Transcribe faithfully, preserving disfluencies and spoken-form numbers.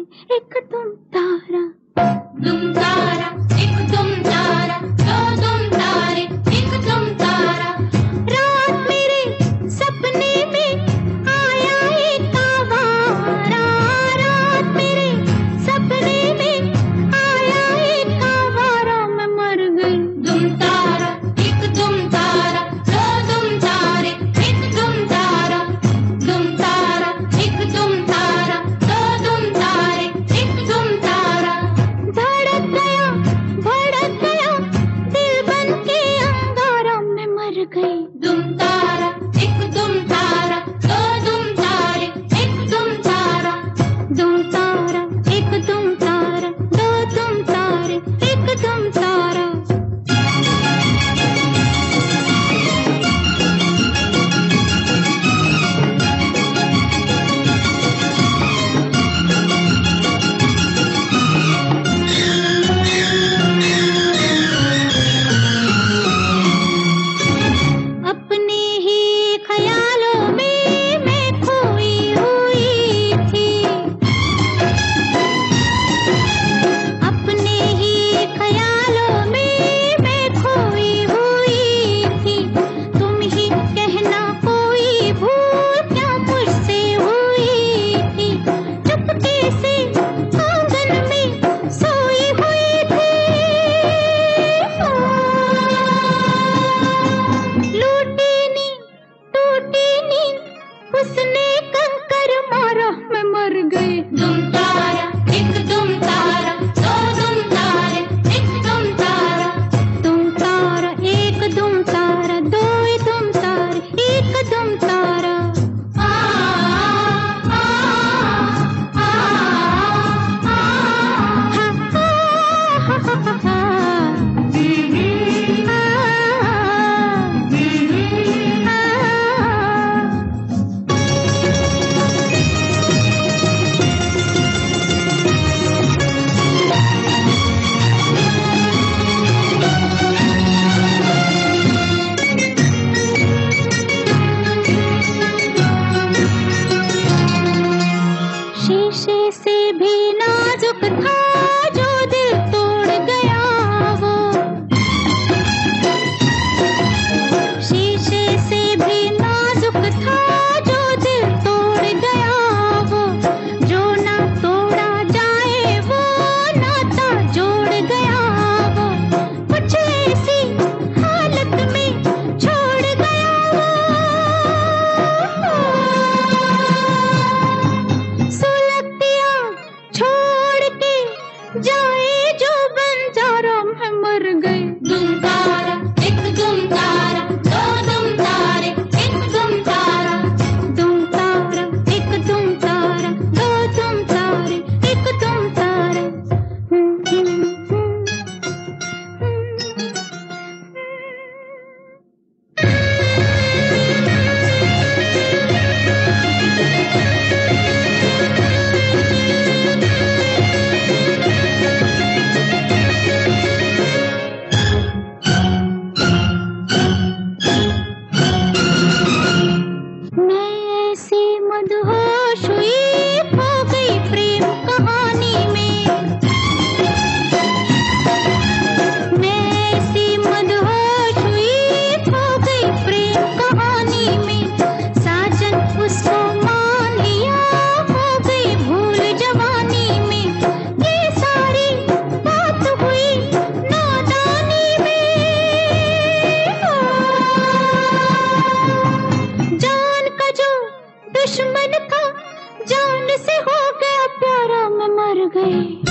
एक तुम तारा, तुम तारा, एक तुम तारा, दो तुम तारे, एक तुम तारा। रात मेरे सपने में आया एक आवारा, रात मेरे सपने में आया एक आवारा, मैं मर गई। तुम तारा, एक तुम तारा, दो तुम तारे, एक तुम तारा। तुम तारा, एक तुम तारा, दो तुम तारे, एक तुम तारा। धड़क गया भड़क गया दिल बन के अंगारा, मैं मर गई। तुम तारा, एक तुम तारा, दो तुम तारे, एक तुम तारा। तुम तारा, एक तुम तारा, दो तुम तारे, एक तुम तारा। अपने ही ख्यालों में मैं खोई हुई थी, अपने ही ख्यालों में मैं खोई हुई थी। तुम ही कहना कोई भूल क्या मुझसे हुई थी, चुपके से आंगन में सोई हुई थी। लूटी नींद टूटी नींद उसने कंकर मारा, मैं मर गई। तुम तारा, एक तुम तारा, दो तुम तारे, एक तुम तारा। तुम तारा, एक तुम तारा, दो तुम तारे, एक तुम तारा। आ आ आ आ हा, हा, हा, हा, हा। शीशे से भी नाजुक था जो दिल तोड़ गया वो, शीशे से भी नाजुक था जो दिल तोड़ गया वो। जो ना तोड़ा जाए वो नाता जोड़ गया वो, कुछ ऐसी हालत में छोड़ गया वो। सुलगतिया छोड़ के जाए जो बंजारा, मैं मर गई। तुम तारा, एक तुम तारा, दो तुम तारे, एक तुम तारा। तुम तारा, एक तुम तारा, दो तुम तारे, एक तुम तारा। हम्म, हम्म, मैं ऐसी मदहोश हुई खो गई प्रेम कहानी में, मैं ऐसी मदहोश हुई खो गई प्रेम कहानी में। साजन उसको मान लिया हो गई भूल जवानी में, ये सारी बात हुई नादानी में। जान का जो दुश्मन था जान से हो गया प्यारा, मैं मर गई।